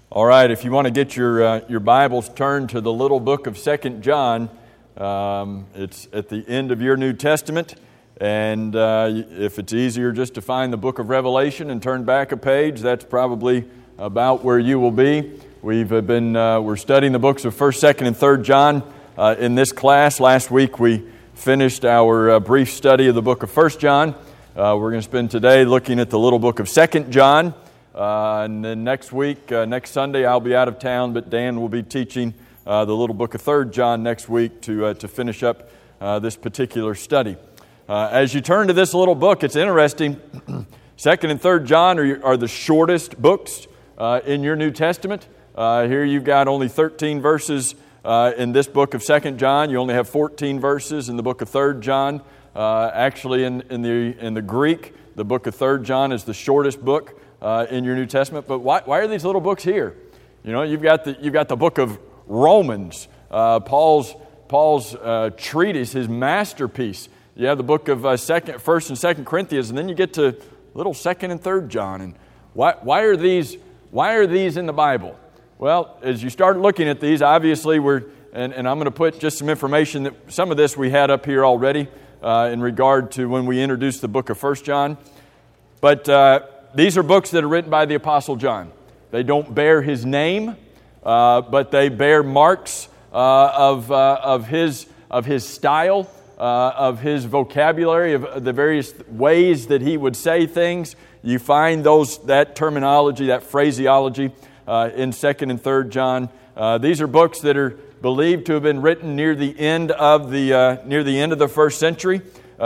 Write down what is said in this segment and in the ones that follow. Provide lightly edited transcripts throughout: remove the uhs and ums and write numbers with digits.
All right, if you want to get your Bibles turned to the little book of 2 John, it's at the end of your New Testament, and if it's easier just to find the book of Revelation and turn back a page, that's probably about where you will be. We're studying the books of 1st, 2nd, and 3rd John in this class. Last week we finished our brief study of the book of 1st John. We're going to spend today looking at the little book of 2nd John. And then next Sunday, I'll be out of town, but Dan will be teaching the little book of 3rd John next week to finish up this particular study. As you turn to this little book, it's interesting. 2nd and 3rd John are the shortest books in your New Testament. Here you've got only 13 verses in this book of 2nd John. You only have 14 verses in the book of 3rd John. Actually, in the Greek, the book of 3rd John is the shortest book in your New Testament. But why are these little books here? You know, you've got the book of Romans, Paul's treatise, his masterpiece. You have the book of 1st and 2nd Corinthians, and then you get to little 2nd and 3rd John. And why are these in the Bible? Well, as you start looking at these, obviously and I'm going to put just some information that some of this we had up here already in regard to when we introduced the book of 1st John. But these are books that are written by the Apostle John. They don't bear his name, but they bear marks of his style, of his vocabulary, of the various ways that he would say things. You find that terminology, that phraseology in 2nd and 3rd John. These are books that are believed to have been written near the end of the first century.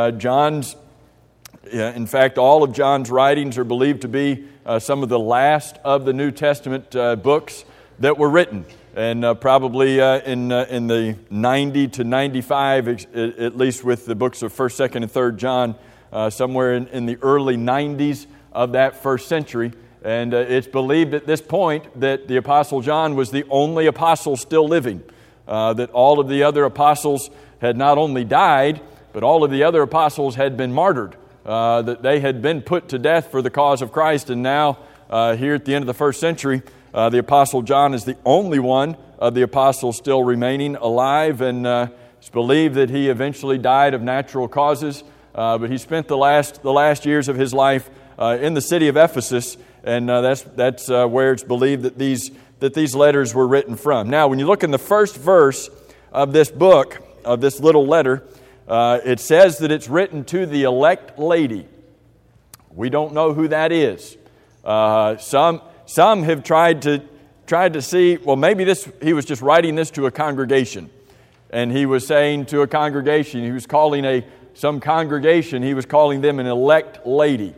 In fact, all of John's writings are believed to be some of the last of the New Testament books that were written. And probably in the 90 to 95, at least with the books of 1st, 2nd, and 3rd John, somewhere in the early 90s of that first century. And it's believed at this point that the Apostle John was the only apostle still living. That all of the other apostles had not only died, but all of the other apostles had been martyred. That they had been put to death for the cause of Christ, and now here at the end of the first century, the Apostle John is the only one of the apostles still remaining alive, and it's believed that he eventually died of natural causes, but he spent the last years of his life in the city of Ephesus, and that's where it's believed that these letters were written from. Now, when you look in the first verse of this book, of this little letter, it says that it's written to the elect lady. We don't know who that is. Some have tried to see, well, maybe he was just writing this to a congregation. And he was saying to a congregation, he was calling some congregation, he was calling them an elect lady.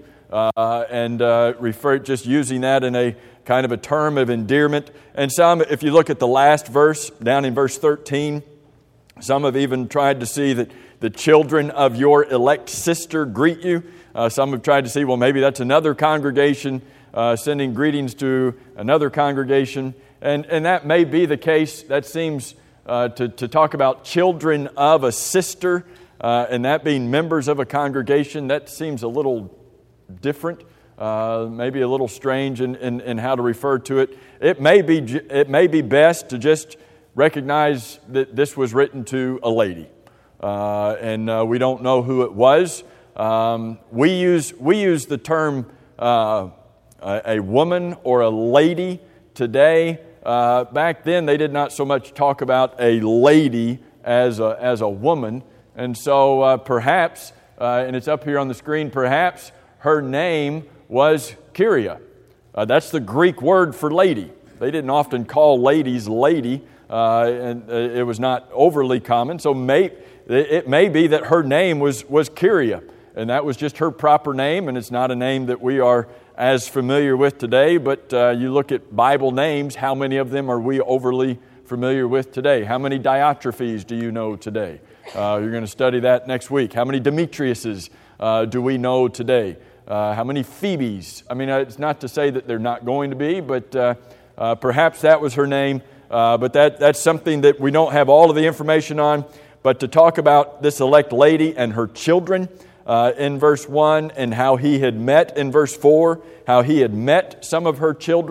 Just using that in a kind of a term of endearment. And some, if you look at the last verse, down in verse 13, some have even tried to see that the children of your elect sister greet you. Some have tried to see, well, maybe that's another congregation sending greetings to another congregation. And that may be the case. That seems to talk about children of a sister and that being members of a congregation. That seems a little different, maybe a little strange in how to refer to it. It may be best to just recognize that this was written to a lady. And we don't know who it was. We use the term a woman or a lady today. Back then, they did not so much talk about a lady as a woman, and so perhaps, and it's up here on the screen, perhaps her name was Kyria. That's the Greek word for lady. They didn't often call ladies lady, and it was not overly common. So it may be that her name was Kyria, and that was just her proper name, and it's not a name that we are as familiar with today, but you look at Bible names, how many of them are we overly familiar with today? How many Diotrephes do you know today? You're going to study that next week. How many Demetriuses do we know today? How many Phoebes? I mean, it's not to say that they're not going to be, but perhaps that was her name. But that's something that we don't have all of the information on. But to talk about this elect lady and her children in verse 1, and how he had met in verse 4, how he had met some of her children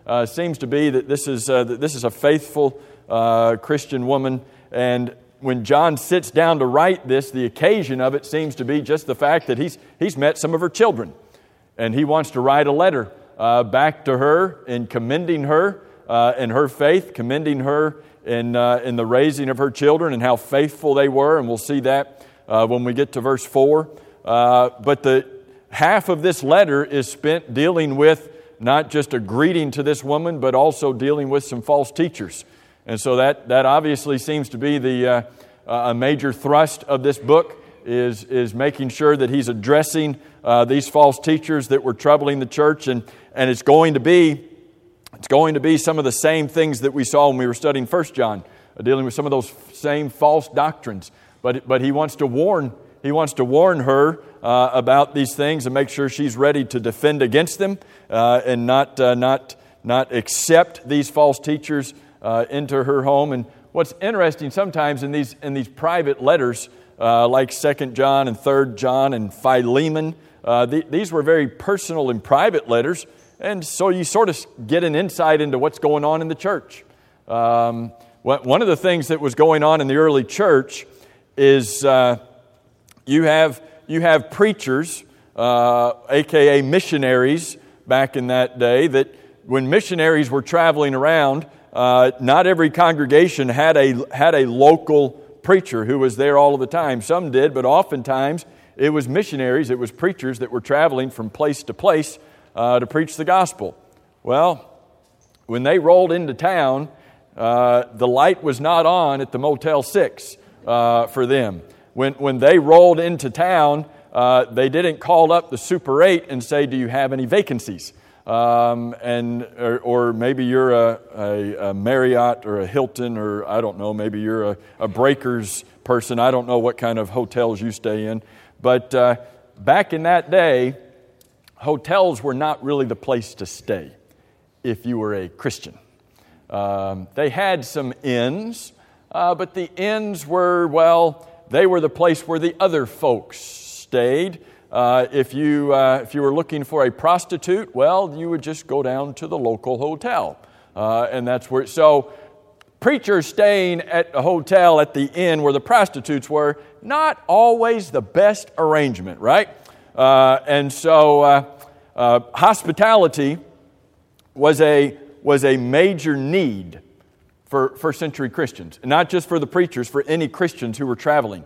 seems to be that this is a faithful Christian woman. And when John sits down to write this, the occasion of it seems to be just the fact that he's met some of her children. And he wants to write a letter back to her in commending her in her faith, commending her in the raising of her children and how faithful they were. And we'll see that when we get to verse 4. But the half of this letter is spent dealing with not just a greeting to this woman, but also dealing with some false teachers. And so that obviously seems to be a major thrust of this book, is making sure that he's addressing these false teachers that were troubling the church. And it's going to be some of the same things that we saw when we were studying 1 John, dealing with some of those same false doctrines. But he wants to warn her about these things and make sure she's ready to defend against them and not accept these false teachers into her home. And what's interesting sometimes in these private letters, like 2 John and 3 John and Philemon, these were very personal and private letters, and so you sort of get an insight into what's going on in the church. One of the things that was going on in the early church is you have preachers, aka missionaries, back in that day, that when missionaries were traveling around, not every congregation had a local preacher who was there all of the time. Some did, but oftentimes it was missionaries, it was preachers that were traveling from place to place to preach the gospel. Well, when they rolled into town, the light was not on at the Motel 6 for them. When they rolled into town, they didn't call up the Super 8 and say, "Do you have any vacancies?" Or maybe you're a Marriott or a Hilton, or I don't know, maybe you're a Breakers person. I don't know what kind of hotels you stay in. But back in that day, hotels were not really the place to stay if you were a Christian. They had some inns, but the inns were, they were the place where the other folks stayed. If you were looking for a prostitute, you would just go down to the local hotel. And that's where, so preachers staying at a hotel at the inn where the prostitutes were, not always the best arrangement, right? And so hospitality was a major need for first century Christians. Not just for the preachers, for any Christians who were traveling.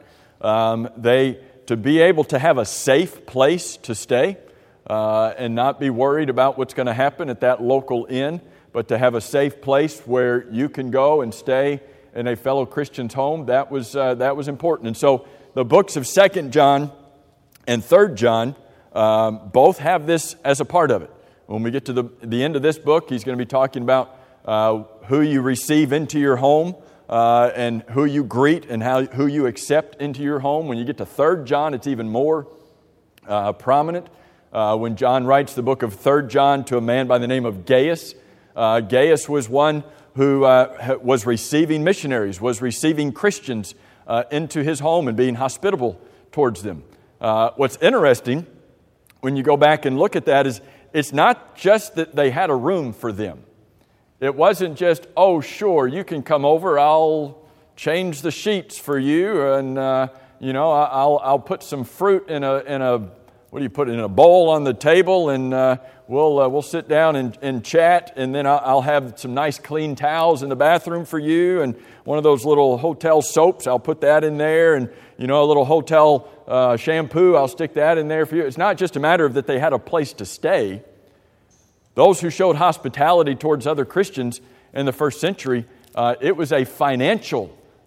To be able to have a safe place to stay and not be worried about what's going to happen at that local inn, but to have a safe place where you can go and stay in a fellow Christian's home, that was important. And so the books of 2 John and 3 John both have this as a part of it. When we get to the end of this book, he's going to be talking about who you receive into your home, and who you greet and who you accept into your home. When you get to 3 John, it's even more prominent. When John writes the book of 3 John to a man by the name of Gaius, Gaius was one who was receiving missionaries, was receiving Christians into his home and being hospitable towards them. What's interesting, when you go back and look at that, is it's not just that they had a room for them. It wasn't just, oh, sure, you can come over, I'll change the sheets for you, and I'll put some fruit in a what do you put in a bowl on the table, and we'll sit down and chat, and then I'll have some nice clean towels in the bathroom for you, and one of those little hotel soaps, I'll put that in there, and a little hotel shampoo, I'll stick that in there for you. It's not just a matter of that they had a place to stay. Those who showed hospitality towards other Christians in the first century, it was a financial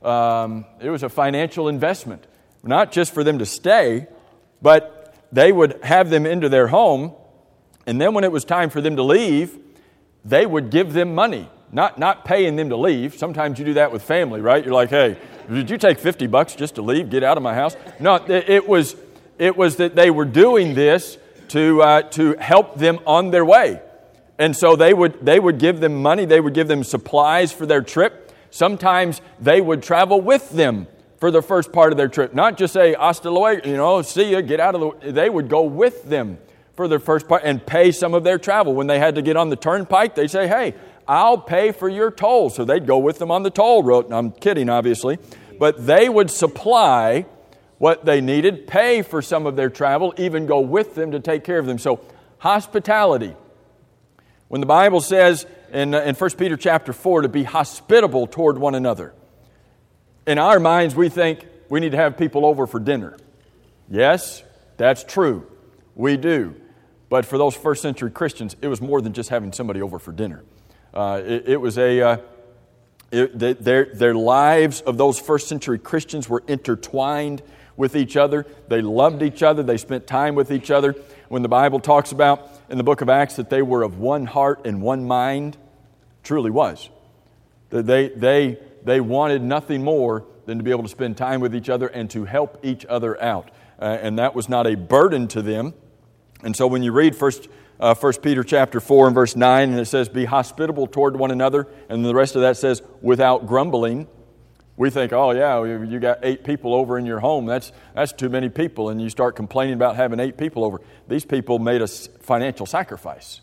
investment, not just for them to stay, but they would have them into their home, and then when it was time for them to leave, they would give them money, not paying them to leave. Sometimes you do that with family, right? You're like, hey, did you take $50 just to leave? Get out of my house. No, it was that they were doing this to help them on their way. And so they would give them money, they would give them supplies for their trip. Sometimes they would travel with them for the first part of their trip. Not just say, hasta luego, see ya, get out of the way. They would go with them for their first part and pay some of their travel. When they had to get on the turnpike, they'd say, hey, I'll pay for your toll. So they'd go with them on the toll road. I'm kidding, obviously. But they would supply what they needed, pay for some of their travel, even go with them to take care of them. So hospitality. When the Bible says in 1 Peter chapter 4 to be hospitable toward one another, in our minds we think we need to have people over for dinner. Yes, that's true. We do. But for those first century Christians, it was more than just having somebody over for dinner. Their lives of those first century Christians were intertwined with each other. They loved each other. They spent time with each other. When the Bible talks about in the book of Acts that they were of one heart and one mind, truly was. They wanted nothing more than to be able to spend time with each other and to help each other out. And that was not a burden to them. And so when you read 1 Peter chapter 4 and verse 9, and it says, be hospitable toward one another, and the rest of that says, without grumbling, we think, oh yeah, you got 8 people over in your home. That's too many people, and you start complaining about having 8 people over. These people made a financial sacrifice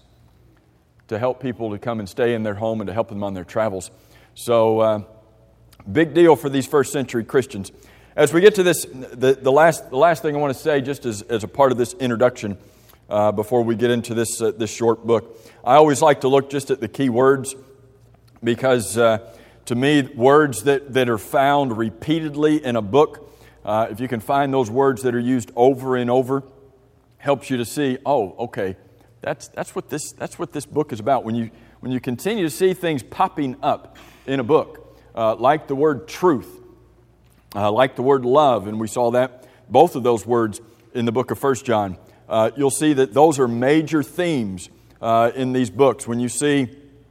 to help people to come and stay in their home and to help them on their travels. So, big deal for these first century Christians. As we get to this, the last thing I want to say, just as a part of this introduction, before we get into this short book, I always like to look just at the key words, because to me, words that are found repeatedly in a book, if you can find those words that are used over and over, helps you to see, oh, okay, that's what this book is about. When you continue to see things popping up in a book, like the word truth, like the word love, and we saw that both of those words in the book of 1 John. You'll see that those are major themes in these books. When you see,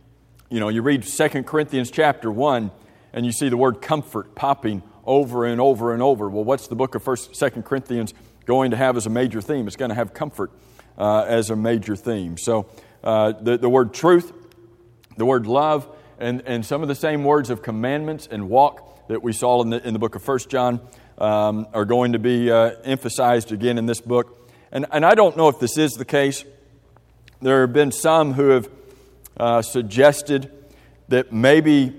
you read 2 Corinthians chapter 1, and you see the word comfort popping over and over and over. Well, what's the book of 2 Corinthians going to have as a major theme? It's going to have comfort as a major theme. So the word truth, the word love, and some of the same words of commandments and walk that we saw in the book of 1 John are going to be emphasized again in this book. And I don't know if this is the case. There have been some who have suggested that maybe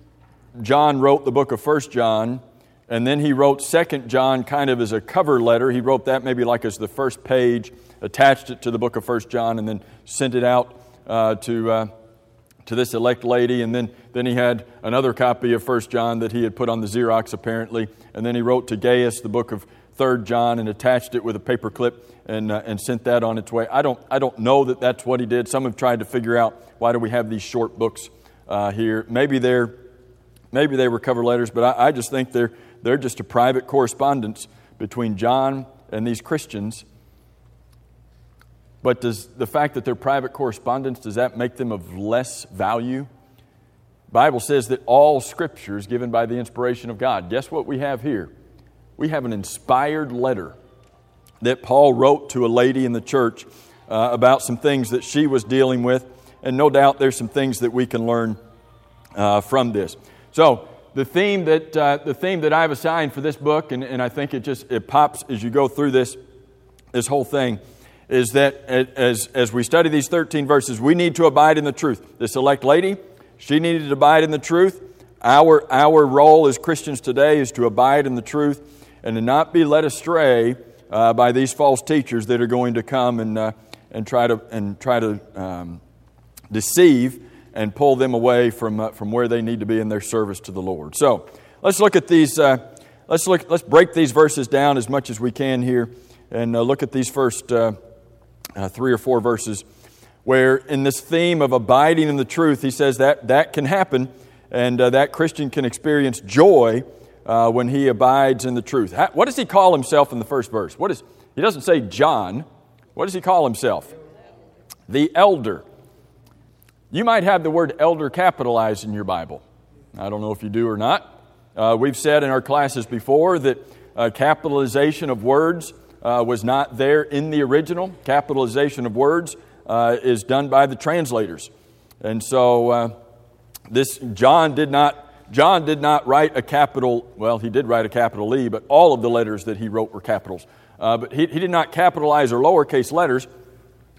John wrote the book of 1 John, and then he wrote 2 John kind of as a cover letter. He wrote that maybe like as the first page, attached it to the book of 1 John, and then sent it out to this elect lady. And then he had another copy of 1 John that he had put on the Xerox apparently. And then he wrote to Gaius the book of 3 John and attached it with a paper clip and sent that on its way. I don't know that that's what he did. Some have tried to figure out, why do we have these short books here? Maybe they were cover letters, but I just think they're just a private correspondence between John and these Christians. But does the fact that they're private correspondence, does that make them of less value? The Bible says that all Scripture is given by the inspiration of God. Guess what we have here? We have an inspired letter that Paul wrote to a lady in the church about some things that she was dealing with. And no doubt there's some things that we can learn from this. So the theme that I've assigned for this book, and I think it pops as you go through this whole thing, is that as we study these 13 verses, we need to abide in the truth. This elect lady, she needed to abide in the truth. Our role as Christians today is to abide in the truth and to not be led astray by these false teachers that are going to come and try to deceive and pull them away from where they need to be in their service to the Lord. So let's look at these. Let's break these verses down as much as we can here, and look at these first 3 or 4 verses, where in this theme of abiding in the truth, he says that can happen, and that Christian can experience joy when he abides in the truth. What does he call himself in the first verse? He doesn't say John. What does he call himself? The elder. You might have the word elder capitalized in your Bible. I don't know if you do or not. We've said in our classes before that capitalization of words was not there in the original. Capitalization of words is done by the translators. And so John did not write a capital, well, he did write a capital E, but all of the letters that he wrote were capitals. But he did not capitalize or lowercase letters.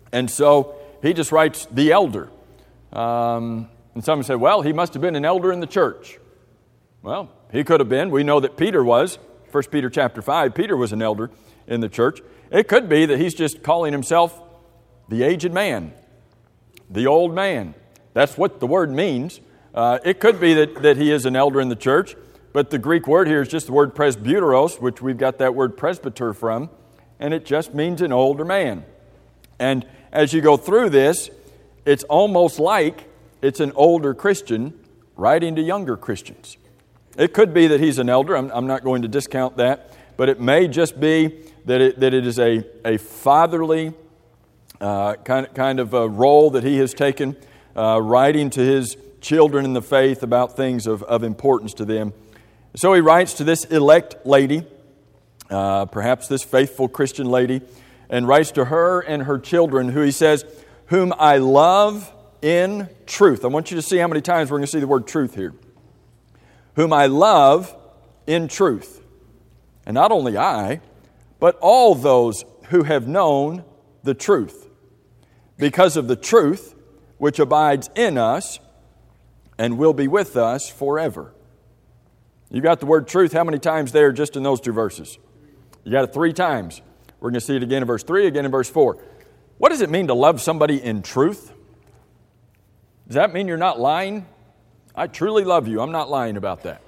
And so he just writes the elder. And some say, well, he must have been an elder in the church. Well, he could have been. We know that Peter was. 1 Peter chapter 5, Peter was an elder in the church. It could be that he's just calling himself the aged man, the old man. That's what the word means. It could be that he is an elder in the church, but the Greek word here is just the word presbyteros, which we've got that word presbyter from, and it just means an older man. And as you go through this, it's almost like it's an older Christian writing to younger Christians. It could be that he's an elder. I'm not going to discount that, but it may just be that it is a fatherly kind of a role that he has taken, writing to his children in the faith about things of importance to them. So he writes to this elect lady, perhaps this faithful Christian lady, and writes to her and her children, who he says, whom I love in truth. I want you to see how many times we're going to see the word truth here. Whom I love in truth. And not only I, but all those who have known the truth, because of the truth which abides in us and will be with us forever. You got the word truth how many times there just in those two verses? You got it 3 times. We're going to see it again in verse 3, again in verse 4. What does it mean to love somebody in truth? Does that mean you're not lying? I truly love you. I'm not lying about that.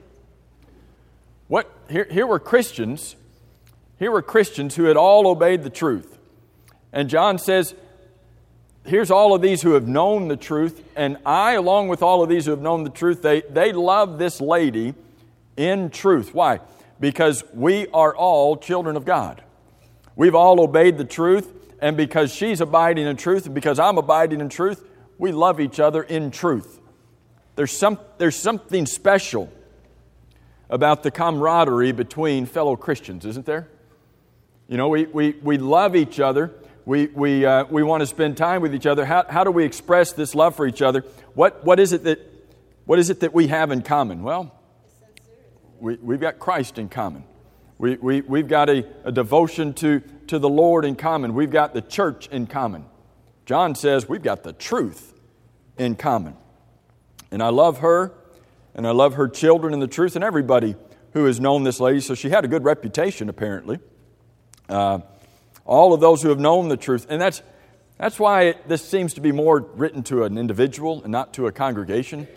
Here were Christians. Here were Christians who had all obeyed the truth. And John says, here's all of these who have known the truth, and I, along with all of these who have known the truth, they love this lady in truth. Why? Because we are all children of God. We've all obeyed the truth, and because she's abiding in truth, and because I'm abiding in truth, we love each other in truth. There's something special about the camaraderie between fellow Christians, isn't there? You know, we love each other. We want to spend time with each other. How do we express this love for each other? What is it that we have in common? Well, we've got Christ in common. We've got a devotion to the Lord in common. We've got the church in common. John says we've got the truth in common. And I love her, and I love her children in the truth, and everybody who has known this lady. So she had a good reputation, apparently. All of those who have known the truth. And that's why this seems to be more written to an individual and not to a congregation.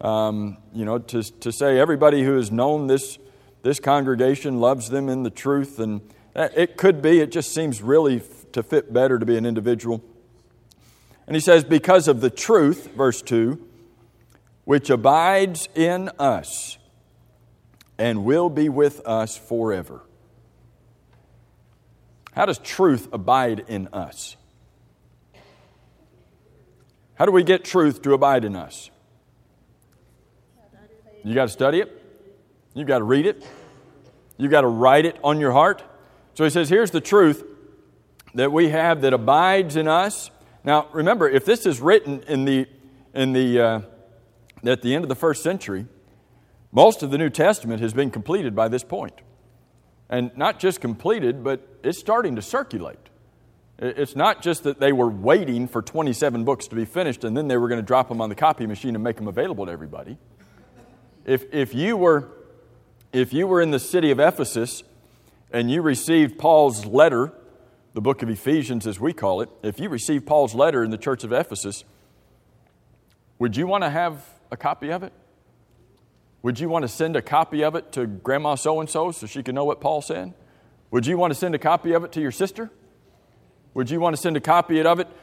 To say everybody who has known this congregation loves them in the truth. And it could be, it just seems really to fit better to be an individual. And he says, because of the truth, verse 2, which abides in us and will be with us forever. How does truth abide in us? How do we get truth to abide in us? You got to study it. You've got to read it. You've got to write it on your heart. So he says, here's the truth that we have that abides in us. Now, remember, if this is written at the end of the first century, most of the New Testament has been completed by this point. And not just completed, but it's starting to circulate. It's not just that they were waiting for 27 books to be finished and then they were going to drop them on the copy machine and make them available to everybody. If you were in the city of Ephesus and you received Paul's letter, the book of Ephesians as we call it, if you received Paul's letter in the church of Ephesus, would you want to have a copy of it? Would you want to send a copy of it to Grandma so-and-so so she can know what Paul said? Would you want to send a copy of it to your sister? Would you want to send a copy of it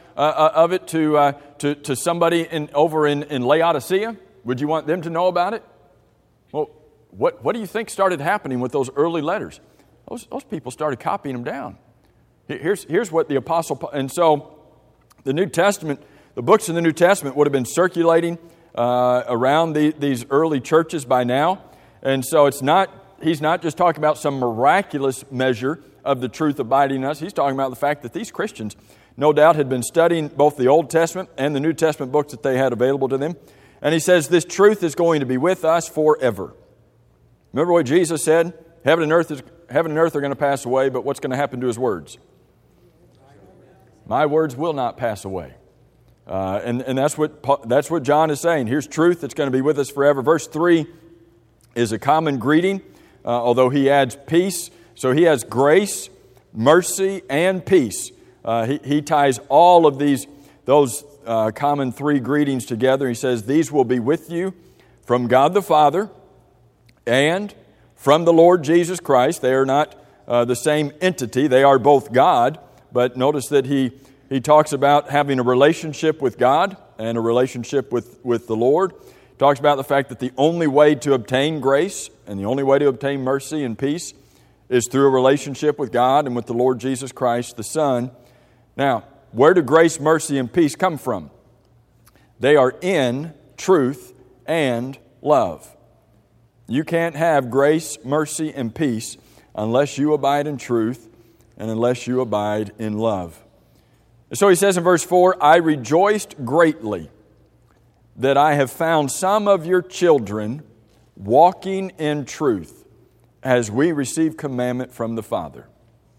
to somebody over in Laodicea? Would you want them to know about it? Well, what do you think started happening with those early letters? Those people started copying them down. Here's what the Apostle Paul... And so the New Testament, the books in the New Testament would have been circulating around these early churches by now. And so he's not just talking about some miraculous measure of the truth abiding in us. He's talking about the fact that these Christians, no doubt, had been studying both the Old Testament and the New Testament books that they had available to them. And he says this truth is going to be with us forever. Remember what Jesus said? Heaven and earth are going to pass away, but what's going to happen to his words? My words will not pass away. And that's what John is saying. Here's truth that's going to be with us forever. Verse 3 is a common greeting, although he adds peace. So he has grace, mercy, and peace. He ties all of those common three greetings together. He says, these will be with you from God the Father and from the Lord Jesus Christ. They are not the same entity. They are both God. But notice that he talks about having a relationship with God and a relationship with the Lord. He talks about the fact that the only way to obtain grace and the only way to obtain mercy and peace is through a relationship with God and with the Lord Jesus Christ, the Son. Now, where do grace, mercy, and peace come from? They are in truth and love. You can't have grace, mercy, and peace unless you abide in truth and unless you abide in love. So he says in verse 4, I rejoiced greatly that I have found some of your children walking in truth as we receive commandment from the Father.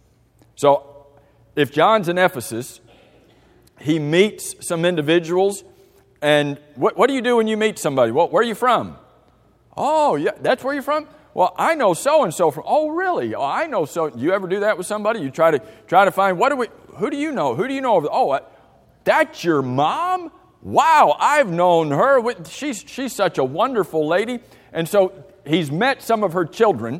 So if John's in Ephesus, he meets some individuals, and what do you do when you meet somebody? Well, where are you from? Oh, yeah, that's where you're from? Well, I know so-and-so from. Oh, really? Oh, I know so. You ever do that with somebody? You try to find, who do you know? Who do you know? Oh, that's your mom? Wow, I've known her. She's such a wonderful lady. And so he's met some of her children.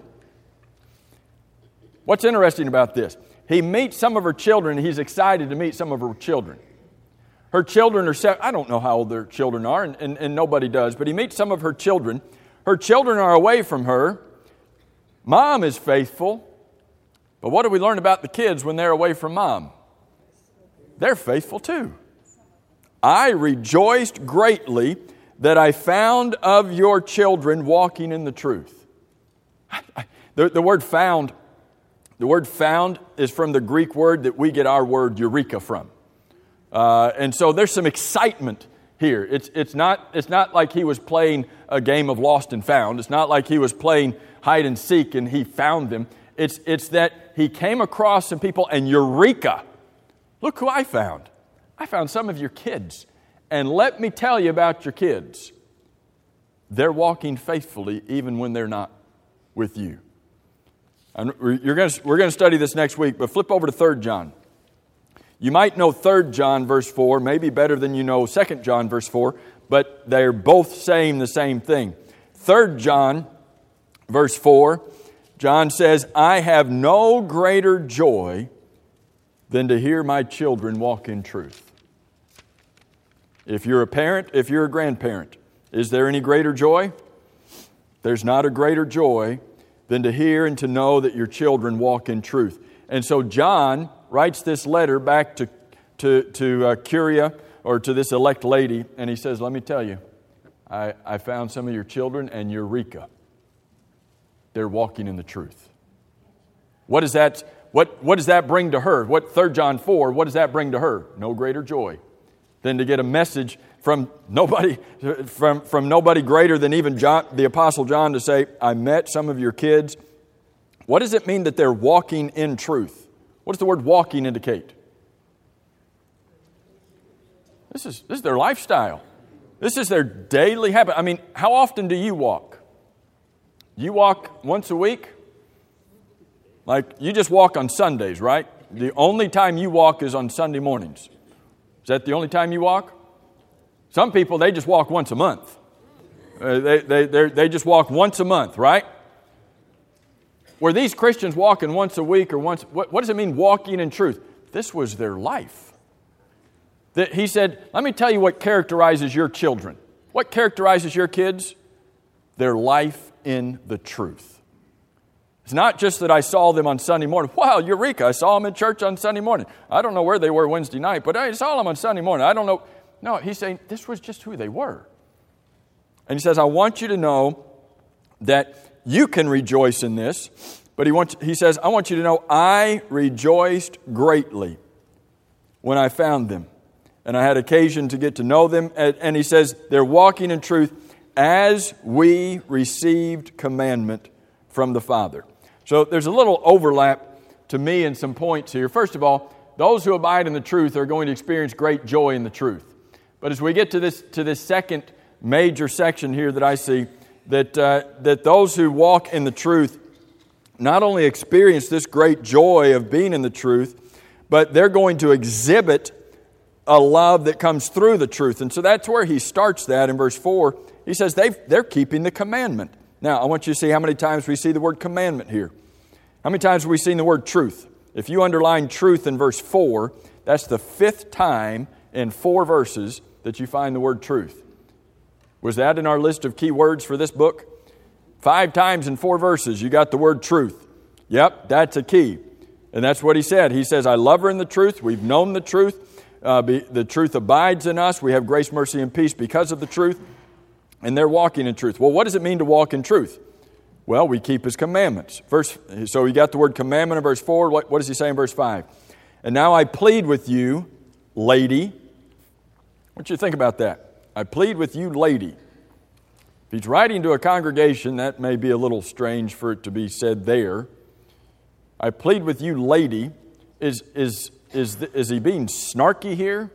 What's interesting about this? He meets some of her children, and he's excited to meet some of her children. Her children are, I don't know how old their children are, and nobody does, but he meets some of her children. Her children are away from her. Mom is faithful. But what do we learn about the kids when they're away from mom? They're faithful too. I rejoiced greatly that I found of your children walking in the truth. The word found is from the Greek word that we get our word eureka from. And so there's some excitement here. It's not like he was playing a game of lost and found. It's not like he was playing hide and seek and he found them. It's that he came across some people and eureka! Look who I found. I found some of your kids. And let me tell you about your kids. They're walking faithfully even when they're not with you. And we're going to study this next week, but flip over to 3 John. You might know 3 John verse 4, maybe better than you know 2 John verse 4, but they're both saying the same thing. 3 John verse 4, John says, I have no greater joy than to hear my children walk in truth. If you're a parent, if you're a grandparent, is there any greater joy? There's not a greater joy than to hear and to know that your children walk in truth. And so John writes this letter back to Curia, or to this elect lady, and he says, let me tell you, I found some of your children, and eureka, they're walking in the truth. What does that bring to her? 3 John 4, what does that bring to her? No greater joy than to get a message from nobody greater than even John, the Apostle John, to say, I met some of your kids. What does it mean that they're walking in truth? What does the word walking indicate? This is their lifestyle. This is their daily habit. I mean, how often do you walk? You walk once a week? Like, you just walk on Sundays, right? The only time you walk is on Sunday mornings. Is that the only time you walk? Some people, they just walk once a month. They just walk once a month, right? Were these Christians walking once a week or once? What does it mean walking in truth? This was their life. He said, let me tell you what characterizes your children. What characterizes your kids? Their life in the truth. It's not just that I saw them on Sunday morning. Wow, eureka, I saw them in church on Sunday morning. I don't know where they were Wednesday night, but I saw them on Sunday morning. I don't know. No, he's saying this was just who they were. And he says, I want you to know that you can rejoice in this. But he says, I want you to know I rejoiced greatly when I found them. And I had occasion to get to know them. And he says, they're walking in truth as we received commandment from the Father. So there's a little overlap to me in some points here. First of all, those who abide in the truth are going to experience great joy in the truth. But as we get to this second major section here that I see, that those who walk in the truth not only experience this great joy of being in the truth, but they're going to exhibit a love that comes through the truth. And so that's where he starts that in verse 4. He says they're keeping the commandment. Now, I want you to see how many times we see the word commandment here. How many times have we seen the word truth? If you underline truth in verse 4, that's the 5th time in 4 verses that you find the word truth. Was that in our list of key words for this book? 5 times in 4 verses, you got the word truth. Yep, that's a key. And that's what he said. He says, I love her in the truth. We've known the truth. The truth abides in us. We have grace, mercy, and peace because of the truth. And they're walking in truth. Well, what does it mean to walk in truth? Well, we keep His commandments. So you got the word commandment in verse 4. What does he say in verse 5? And now I plead with you, lady. What do you think about that? I plead with you, lady. If he's writing to a congregation, that may be a little strange for it to be said there. I plead with you, lady. Is he being snarky here?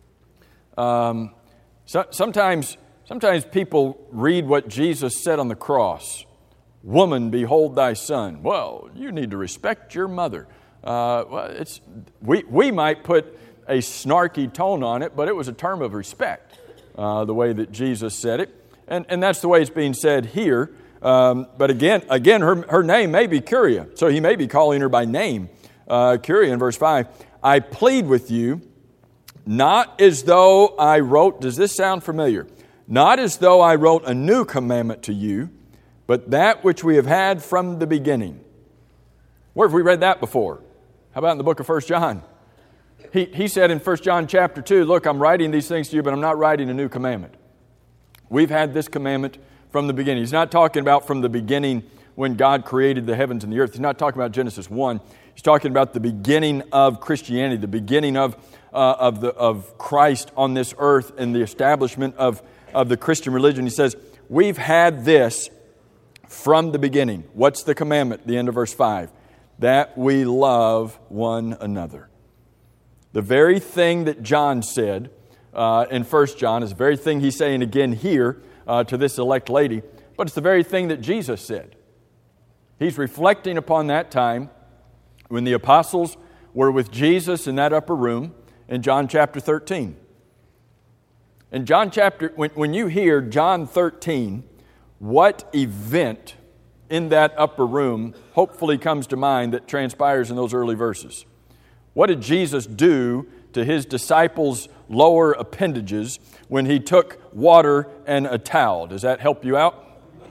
Sometimes people read what Jesus said on the cross. Woman, behold thy son. Well, you need to respect your mother. We might put a snarky tone on it, but it was a term of respect, the way that Jesus said it. And that's the way it's being said here. But again, her name may be Curia. So he may be calling her by name. Curia in verse 5. I plead with you, not as though I wrote, does this sound familiar? Not as though I wrote a new commandment to you, but that which we have had from the beginning. Where have we read that before? How about in the book of 1 John? He said in 1 John chapter 2, look, I'm writing these things to you, but I'm not writing a new commandment. We've had this commandment from the beginning. He's not talking about from the beginning when God created the heavens and the earth. He's not talking about Genesis 1. He's talking about the beginning of Christianity, the beginning of Christ on this earth and the establishment of the Christian religion. He says, we've had this from the beginning. What's the commandment? The end of verse 5. That we love one another. The very thing that John said in 1 John is the very thing he's saying again here to this elect lady, but it's the very thing that Jesus said. He's reflecting upon that time when the apostles were with Jesus in that upper room in John chapter 13. In John chapter, when you hear John 13, what event in that upper room hopefully comes to mind that transpires in those early verses? What did Jesus do to His disciples' lower appendages when He took water and a towel? Does that help you out?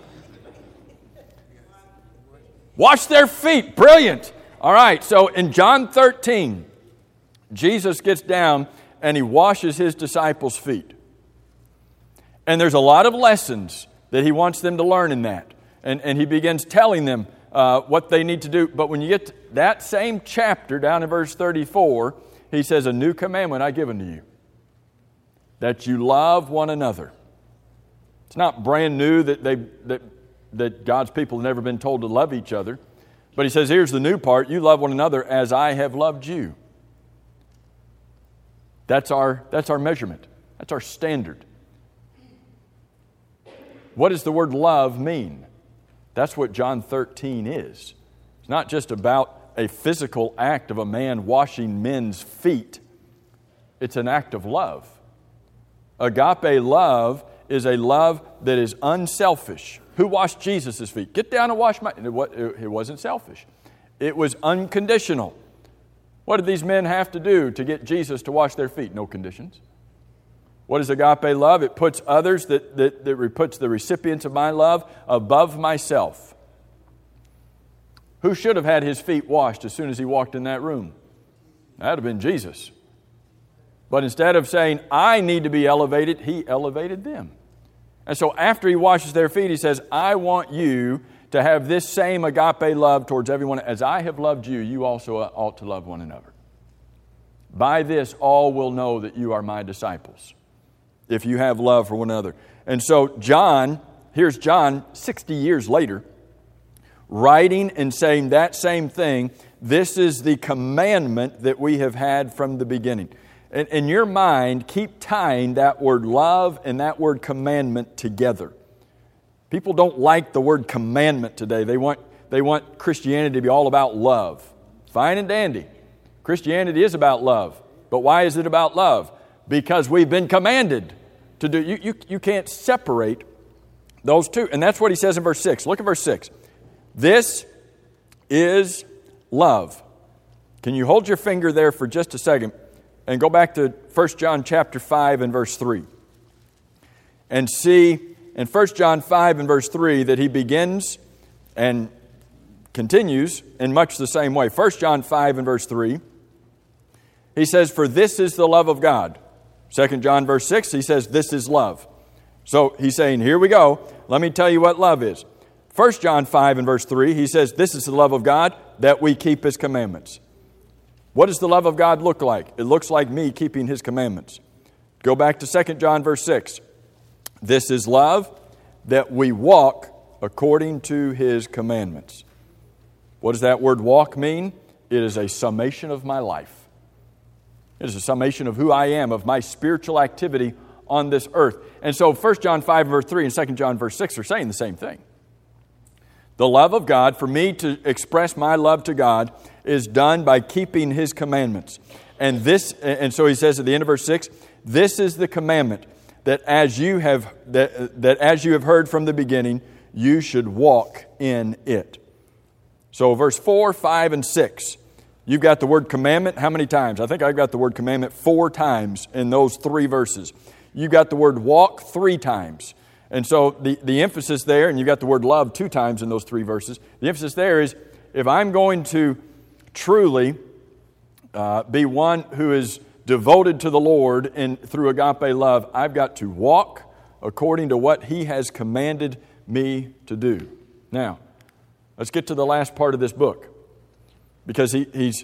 Wash their feet. Brilliant. All right, so in John 13, Jesus gets down and He washes His disciples' feet. And there's a lot of lessons that He wants them to learn in that. And He begins telling them what they need to do. But when you get to that same chapter down in verse 34, He says, a new commandment I give unto you, that you love one another. It's not brand new that God's people have never been told to love each other. But He says, here's the new part, you love one another as I have loved you. That's our measurement. That's our standard. What does the word love mean? That's what John 13 is. It's not just about a physical act of a man washing men's feet. It's an act of love. Agape love is a love that is unselfish. Who washed Jesus' feet? Get down and wash my... It wasn't selfish. It was unconditional. What did these men have to do to get Jesus to wash their feet? No conditions. What is agape love? It puts others, that puts the recipients of my love above myself. Who should have had his feet washed as soon as he walked in that room? That would have been Jesus. But instead of saying, I need to be elevated, He elevated them. And so after He washes their feet, He says, I want you to have this same agape love towards everyone. As I have loved you, you also ought to love one another. By this, all will know that you are my disciples, if you have love for one another. And so here's John 60 years later, writing and saying that same thing this is the commandment that we have had from the beginning. In your mind, keep tying that word love and that word commandment together. People don't like the word commandment today. They want Christianity to be all about love. Fine and dandy. Christianity is about love. But why is it about love? Because we've been commanded to do. You can't separate those two. And that's what he says in verse 6. Look at verse 6. This is love. Can you hold your finger there for just a second and go back to 1 John chapter 5 and verse 3. And see in 1 John 5 and verse 3 that he begins and continues in much the same way. 1 John 5 and verse 3, he says, for this is the love of God. 2 John verse 6, he says, this is love. So he's saying, here we go. Let me tell you what love is. 1 John 5 and verse 3, he says, this is the love of God, that we keep His commandments. What does the love of God look like? It looks like me keeping His commandments. Go back to 2 John verse 6. This is love, that we walk according to His commandments. What does that word walk mean? It is a summation of my life. It is a summation of who I am, of my spiritual activity on this earth. And so 1 John 5 verse 3 and 2 John verse 6 are saying the same thing. The love of God, for me to express my love to God, is done by keeping His commandments. And so he says at the end of verse 6, this is the commandment, that as you have heard from the beginning, you should walk in it. So verse 4, 5, and 6, you've got the word commandment how many times? I think I've got the word commandment 4 times in those 3 verses. You've got the word walk 3 times. And so the emphasis there, and you've got the word love 2 times in those 3 verses, the emphasis there is, if I'm going to truly be one who is devoted to the Lord through agape love, I've got to walk according to what He has commanded me to do. Now, let's get to the last part of this book, because these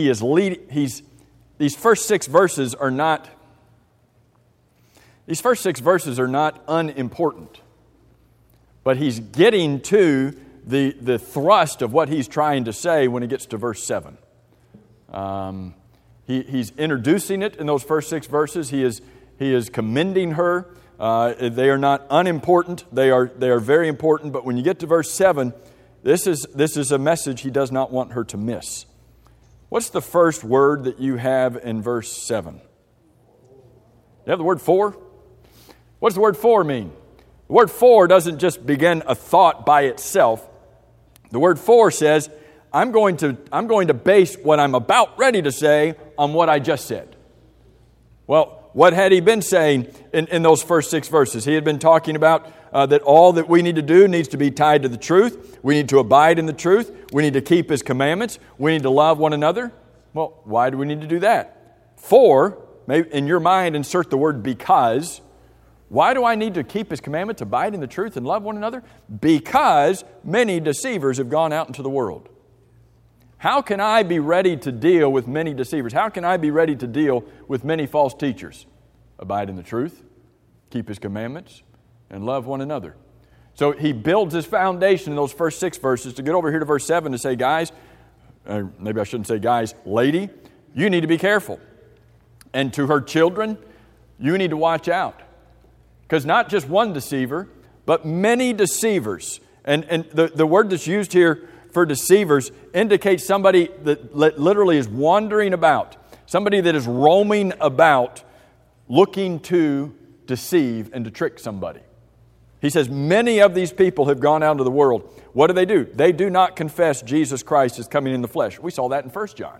first 6 verses are not unimportant, but he's getting to the thrust of what he's trying to say when he gets to verse 7. He's introducing it in those first 6 verses. He is commending her. They are not unimportant. They are very important. But when you get to verse 7, this is a message he does not want her to miss. What's the first word that you have in verse 7? You have the word for? What does the word for mean? The word for doesn't just begin a thought by itself. The word for says, I'm going to base what I'm about ready to say on what I just said. Well, what had he been saying in those first 6 verses? He had been talking about that all that we need to do needs to be tied to the truth. We need to abide in the truth. We need to keep His commandments. We need to love one another. Well, why do we need to do that? For, maybe in your mind, insert the word because. Why do I need to keep His commandments, abide in the truth, and love one another? Because many deceivers have gone out into the world. How can I be ready to deal with many deceivers? How can I be ready to deal with many false teachers? Abide in the truth, keep His commandments, and love one another. So he builds his foundation in those first 6 verses to get over here to verse 7 to say, guys, maybe I shouldn't say guys, lady, you need to be careful. And to her children, you need to watch out. Because not just one deceiver, but many deceivers. And the word that's used here for deceivers indicates somebody that literally is wandering about. Somebody that is roaming about looking to deceive and to trick somebody. He says many of these people have gone out into the world. What do? They do not confess Jesus Christ is coming in the flesh. We saw that in 1 John.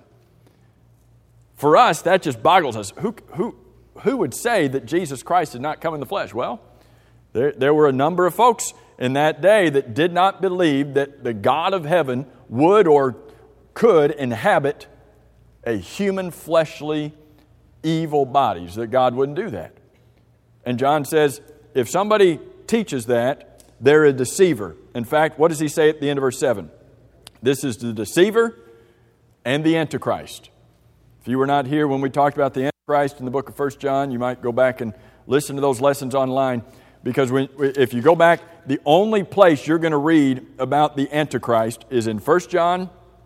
For us, that just boggles us. Who would say that Jesus Christ did not come in the flesh? Well, there were a number of folks in that day that did not believe that the God of heaven would or could inhabit a human, fleshly, evil bodies, that God wouldn't do that. And John says, if somebody teaches that, they're a deceiver. In fact, what does he say at the end of verse 7? This is the deceiver and the Antichrist. If you were not here when we talked about the Antichrist in the book of 1 John, you might go back and listen to those lessons online. Because if you go back, the only place you're going to read about the Antichrist is in 1 John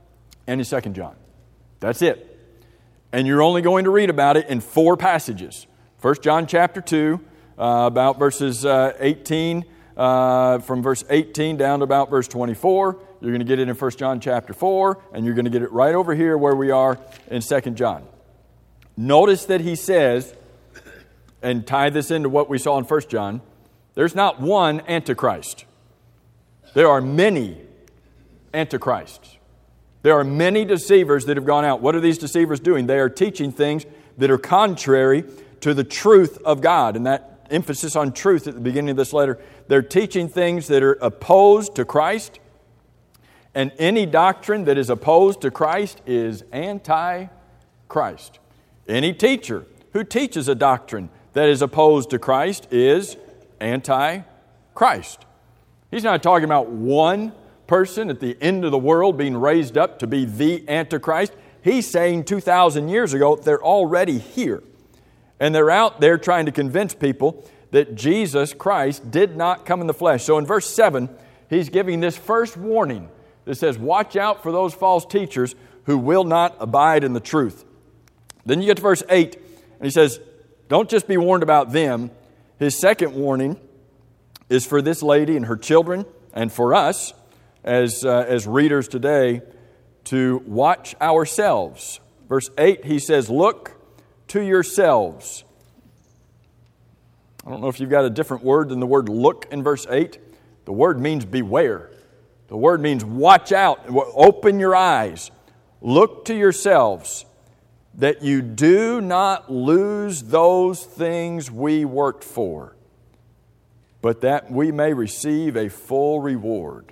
and in 2 John. That's it. And you're only going to read about it in 4 passages. 1 John chapter 2, about verses 18, from verse 18 down to about verse 24. You're going to get it in 1 John chapter 4, and you're going to get it right over here where we are in 2 John. Notice that he says, and tie this into what we saw in 1 John, there's not one Antichrist. There are many Antichrists. There are many deceivers that have gone out. What are these deceivers doing? They are teaching things that are contrary to the truth of God. And that emphasis on truth at the beginning of this letter, they're teaching things that are opposed to Christ. And any doctrine that is opposed to Christ is anti-Christ. Any teacher who teaches a doctrine that is opposed to Christ is anti-Christ. He's not talking about one person at the end of the world being raised up to be the Antichrist. He's saying 2,000 years ago, they're already here. And they're out there trying to convince people that Jesus Christ did not come in the flesh. So in verse 7, he's giving this first warning that says, watch out for those false teachers who will not abide in the truth. Then you get to verse 8, and he says, don't just be warned about them. His second warning is for this lady and her children and for us as readers today to watch ourselves. Verse 8, he says, look to yourselves. I don't know if you've got a different word than the word look in verse 8. The word means beware. The word means watch out, open your eyes. Look to yourselves that you do not lose those things we worked for, but that we may receive a full reward.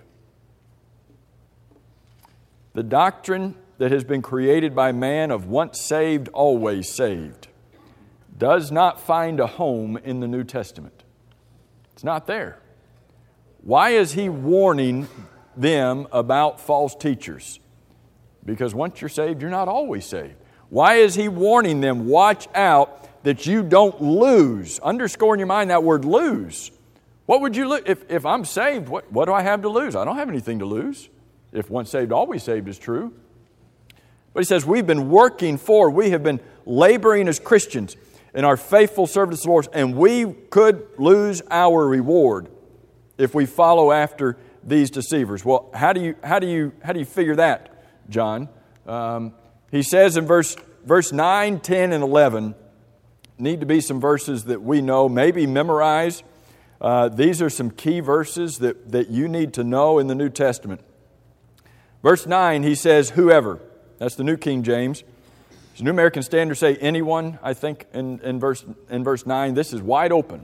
The doctrine that has been created by man of once saved, always saved does not find a home in the New Testament. It's not there. Why is he warning them about false teachers? Because once you're saved, you're not always saved. Why is he warning them, watch out that you don't lose? Underscore in your mind that word lose. What would you lose? If I'm saved, what do I have to lose? I don't have anything to lose. If once saved, always saved is true. But he says, we have been laboring as Christians in our faithful service to the Lord, and we could lose our reward if we follow after these deceivers. Well, how do you figure that, John? He says in verse 9, 10, and 11, need to be some verses that we know, maybe memorize. These are some key verses that you need to know in the New Testament. Verse 9, he says, whoever. That's the New King James. Does the New American Standard say anyone? I think in verse 9, this is wide open.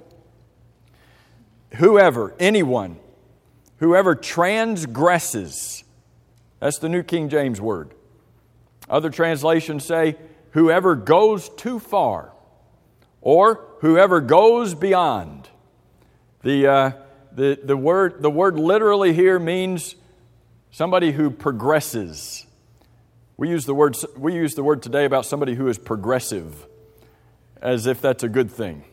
Whoever, anyone, whoever transgresses. That's the New King James word. Other translations say, whoever goes too far, or whoever goes beyond. The word literally here means somebody who progresses. We use the word today about somebody who is progressive, as if that's a good thing.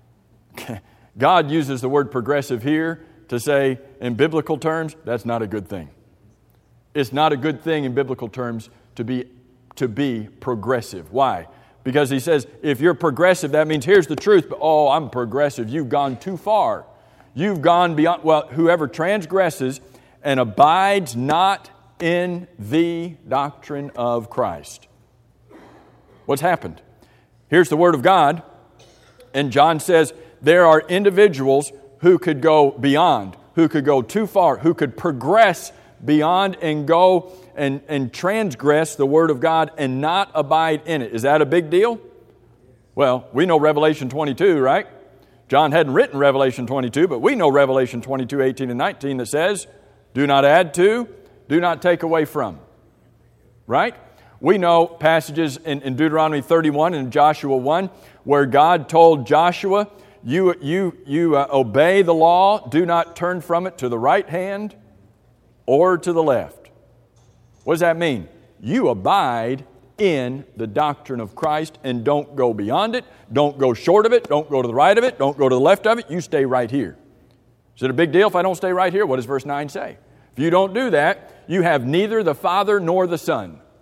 God uses the word progressive here to say, in biblical terms, that's not a good thing. It's not a good thing in biblical terms to be progressive. Why? Because he says, if you're progressive, that means here's the truth. But, I'm progressive. You've gone too far. You've gone beyond. Well, whoever transgresses and abides not in the doctrine of Christ. What's happened? Here's the Word of God. And John says there are individuals who could go beyond, who could go too far, who could progress beyond and go and transgress the Word of God and not abide in it. Is that a big deal? Well, we know Revelation 22, right? John hadn't written Revelation 22, but we know Revelation 22, 18 and 19 that says, do not add to, do not take away from. Right? We know passages in Deuteronomy 31 and Joshua 1 where God told Joshua, you obey the law, do not turn from it to the right hand or to the left. What does that mean? You abide in the doctrine of Christ and don't go beyond it, don't go short of it, don't go to the right of it, don't go to the left of it. You stay right here. Is it a big deal if I don't stay right here? What does verse 9 say? If you don't do that, you have neither the Father nor the Son.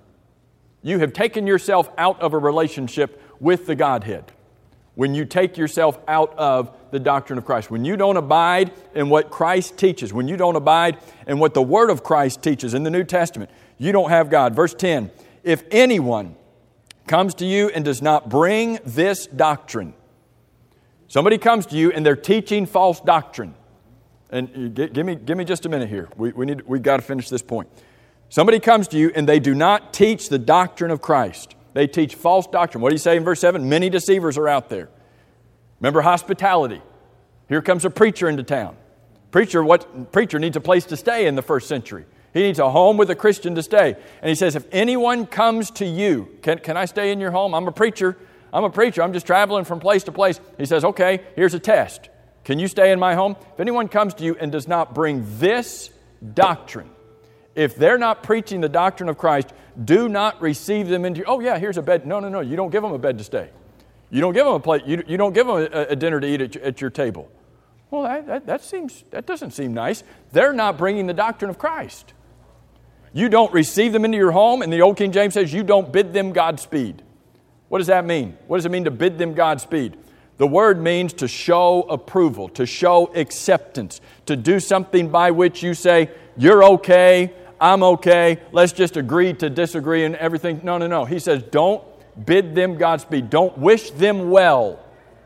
You have taken yourself out of a relationship with the Godhead. When you take yourself out of the doctrine of Christ, when you don't abide in what Christ teaches, when you don't abide in what the Word of Christ teaches in the New Testament, you don't have God. Verse 10, if anyone comes to you and does not bring this doctrine, somebody comes to you and they're teaching false doctrine. And give me just a minute here. We've got to finish this point. Somebody comes to you and they do not teach the doctrine of Christ. They teach false doctrine. What do you say in verse 7? Many deceivers are out there. Remember hospitality. Here comes a preacher into town. Preacher needs a place to stay in the first century. He needs a home with a Christian to stay. And he says, if anyone comes to you, can I stay in your home? I'm a preacher. I'm just traveling from place to place. He says, okay, here's a test. Can you stay in my home? If anyone comes to you and does not bring this doctrine, if they're not preaching the doctrine of Christ, do not receive them into, oh yeah, here's a bed. No, you don't give them a bed to stay. You don't give them a plate. You don't give them a dinner to eat at your table. Well, that doesn't seem nice. They're not bringing the doctrine of Christ. You don't receive them into your home, and the Old King James says you don't bid them Godspeed. What does that mean? What does it mean to bid them Godspeed? The word means to show approval, to show acceptance, to do something by which you say, you're okay, I'm okay, let's just agree to disagree and everything. No. He says, don't bid them Godspeed. Don't wish them well.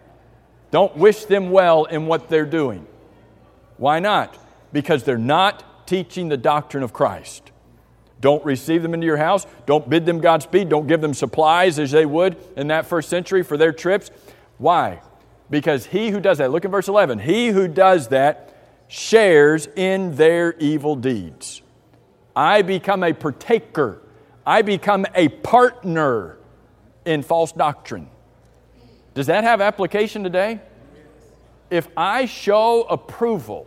Don't wish them well in what they're doing. Why not? Because they're not teaching the doctrine of Christ. Don't receive them into your house. Don't bid them Godspeed. Don't give them supplies as they would in that first century for their trips. Why? Because he who does that, look at verse 11, he who does that shares in their evil deeds. I become a partaker. I become a partner in false doctrine. Does that have application today? If I show approval,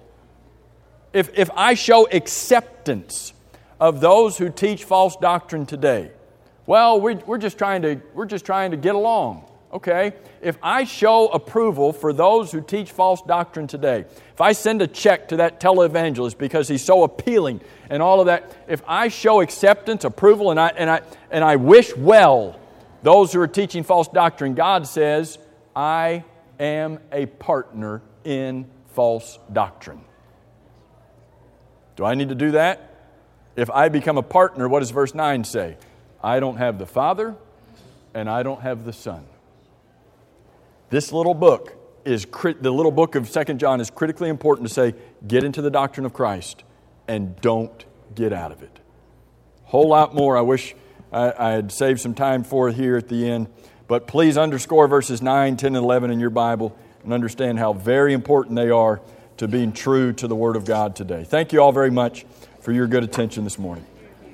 if I show acceptance of those who teach false doctrine today, well, we're just trying to get along. Okay, if I show approval for those who teach false doctrine today, if I send a check to that televangelist because he's so appealing and all of that, if I show acceptance, approval, and I wish well those who are teaching false doctrine, God says, I am a partner in false doctrine. Do I need to do that? If I become a partner, what does verse 9 say? I don't have the Father and I don't have the Son. This little book the little book of 2 John is critically important to say, get into the doctrine of Christ and don't get out of it. Whole lot more I wish I had saved some time for here at the end. But please underscore verses 9, 10, and 11 in your Bible and understand how very important they are to being true to the Word of God today. Thank you all very much for your good attention this morning.